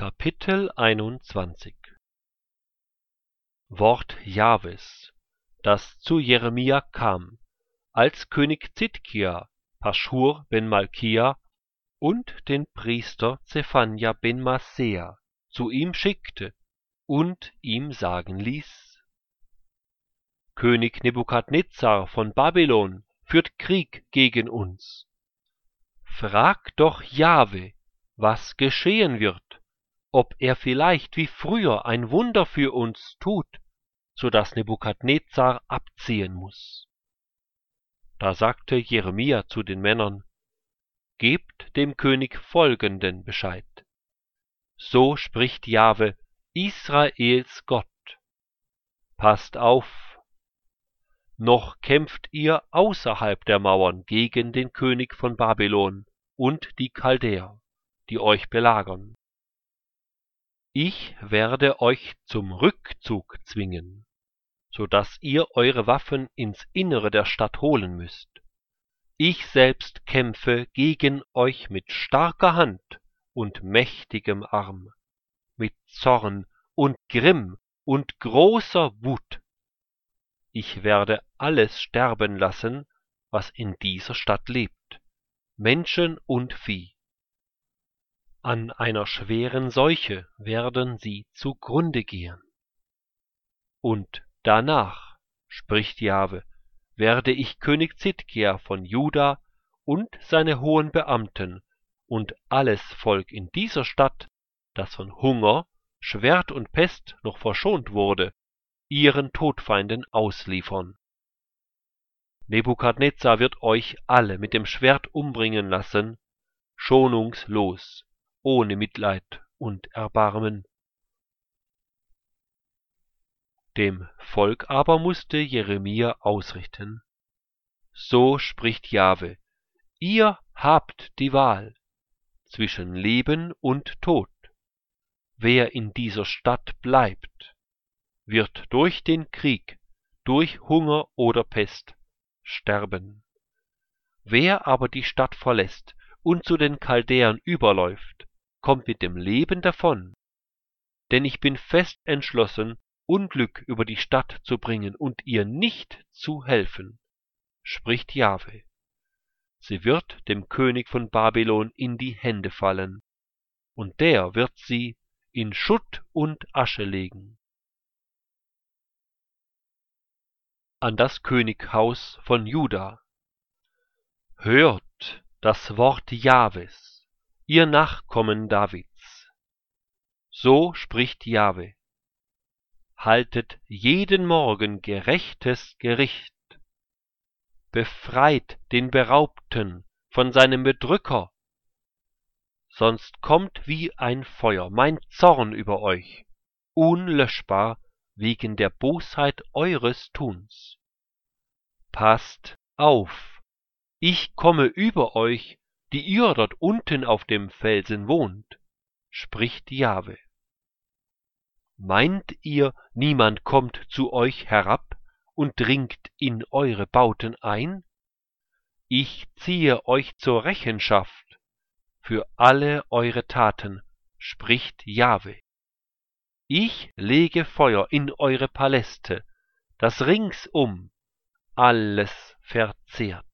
Kapitel 21 Wort Jahwes, das zu Jeremia kam, als König Zidkia Paschur ben Malkia und den Priester Zephania ben Maasea zu ihm schickte und ihm sagen ließ: König Nebukadnezar von Babylon führt Krieg gegen uns. Frag doch Jahwe, was geschehen wird, ob er vielleicht wie früher ein Wunder für uns tut, so dass Nebukadnezar abziehen muss. Da sagte Jeremia zu den Männern: Gebt dem König folgenden Bescheid. So spricht Jahwe, Israels Gott: Passt auf, noch kämpft ihr außerhalb der Mauern gegen den König von Babylon und die Chaldäer, die euch belagern. Ich werde euch zum Rückzug zwingen, so dass ihr eure Waffen ins Innere der Stadt holen müsst. Ich selbst kämpfe gegen euch mit starker Hand und mächtigem Arm, mit Zorn und Grimm und großer Wut. Ich werde alles sterben lassen, was in dieser Stadt lebt, Menschen und Vieh. An einer schweren Seuche werden sie zugrunde gehen. Und danach, spricht Jahwe, werde ich König Zidkia von Juda und seine hohen Beamten und alles Volk in dieser Stadt, das von Hunger, Schwert und Pest noch verschont wurde, ihren Todfeinden ausliefern. Nebukadnezar wird euch alle mit dem Schwert umbringen lassen, schonungslos, ohne Mitleid und Erbarmen. Dem Volk aber musste Jeremia ausrichten: So spricht Jahwe, ihr habt die Wahl zwischen Leben und Tod. Wer in dieser Stadt bleibt, wird durch den Krieg, durch Hunger oder Pest sterben. Wer aber die Stadt verlässt und zu den Chaldäern überläuft, kommt mit dem Leben davon. Denn ich bin fest entschlossen, Unglück über die Stadt zu bringen und ihr nicht zu helfen, spricht Jahwe. Sie wird dem König von Babylon in die Hände fallen, und der wird sie in Schutt und Asche legen. An das Könighaus von Juda: Hört das Wort Jahwes, ihr Nachkommen Davids. So spricht Jahwe: Haltet jeden Morgen gerechtes Gericht. Befreit den Beraubten von seinem Bedrücker. Sonst kommt wie ein Feuer mein Zorn über euch, unlöschbar wegen der Bosheit eures Tuns. Passt auf, ich komme über euch, die ihr dort unten auf dem Felsen wohnt, spricht Jahwe. Meint ihr, niemand kommt zu euch herab und dringt in eure Bauten ein? Ich ziehe euch zur Rechenschaft für alle eure Taten, spricht Jahwe. Ich lege Feuer in eure Paläste, das ringsum alles verzehrt.